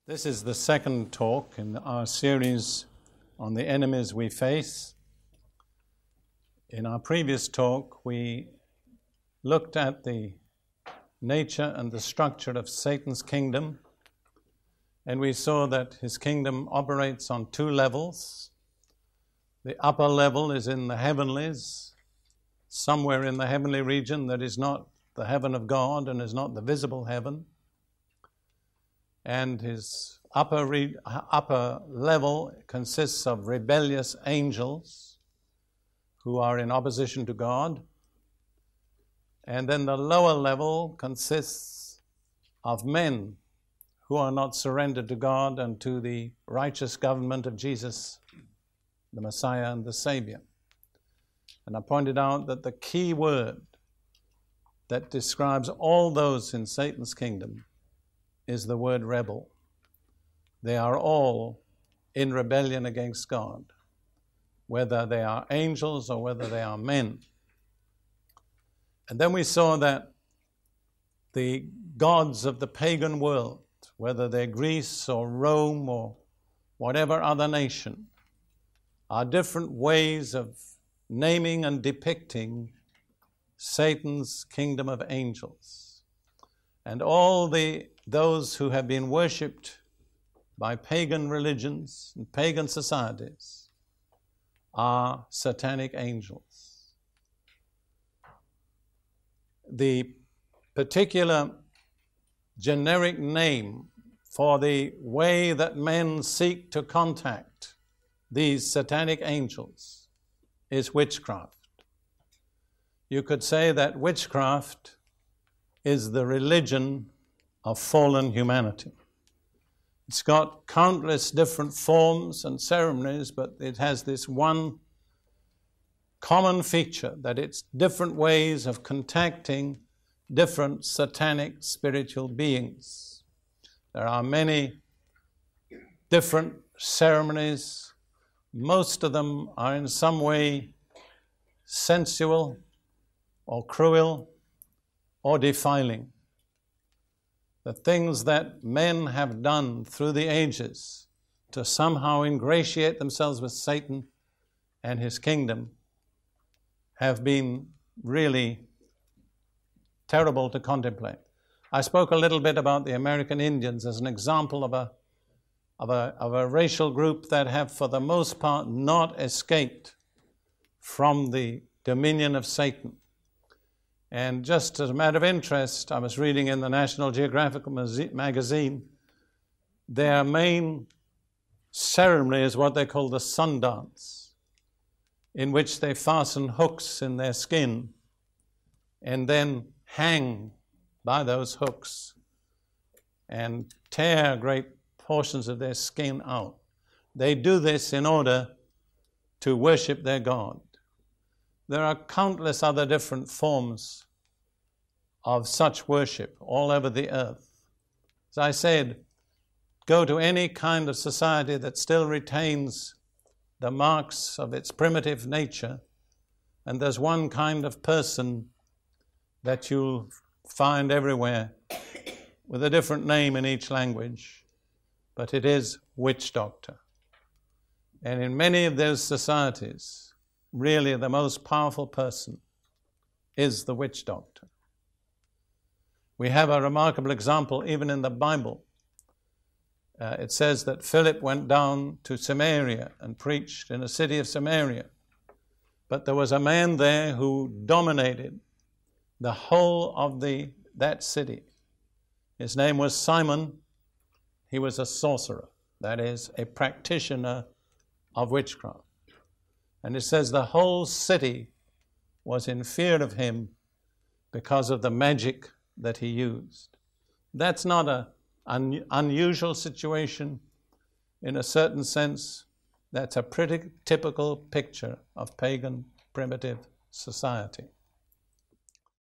This is the second talk in our series on the enemies we face. In our previous talk, we looked at the nature and the structure of Satan's kingdom, and we saw that his kingdom operates on two levels. The upper level is in the heavenlies, somewhere in the heavenly region that is not the heaven of God and is not the visible heaven. And his upper level consists of rebellious angels who are in opposition to God. And then the lower level consists of men who are not surrendered to God and to the righteous government of Jesus, the Messiah and the Savior. And I pointed out that the key word that describes all those in Satan's kingdom is the word rebel. They are all in rebellion against God, whether they are angels or whether they are men. And then we saw that the gods of the pagan world, whether they're Greece or Rome or whatever other nation, are different ways of naming and depicting Satan's kingdom of angels. And all those who have been worshipped by pagan religions and pagan societies are satanic angels. The particular generic name for the way that men seek to contact these satanic angels is witchcraft. You could say that witchcraft is the religion of fallen humanity. It's got countless different forms and ceremonies, but it has this one common feature, that it's different ways of contacting different satanic spiritual beings. There are many different ceremonies. Most of them are in some way sensual or cruel or defiling. The things that men have done through the ages to somehow ingratiate themselves with Satan and his kingdom have been really terrible to contemplate. I spoke a little bit about the American Indians as an example of a racial group that have for the most part not escaped from the dominion of Satan. And just as a matter of interest, I was reading in the National Geographic magazine, their main ceremony is what they call the sun dance, in which they fasten hooks in their skin and then hang by those hooks and tear great portions of their skin out. They do this in order to worship their God. There are countless other different forms of such worship all over the earth. As I said, go to any kind of society that still retains the marks of its primitive nature, and there's one kind of person that you'll find everywhere with a different name in each language, but it is witch doctor. And in many of those societies, really the most powerful person is the witch doctor. We have a remarkable example even in the Bible. It says that Philip went down to Samaria and preached in a city of Samaria. But there was a man there who dominated the whole of that city. His name was Simon. He was a sorcerer, that is, a practitioner of witchcraft. And it says the whole city was in fear of him because of the magic that he used. That's not an unusual situation. In a certain sense, that's a pretty typical picture of pagan primitive society.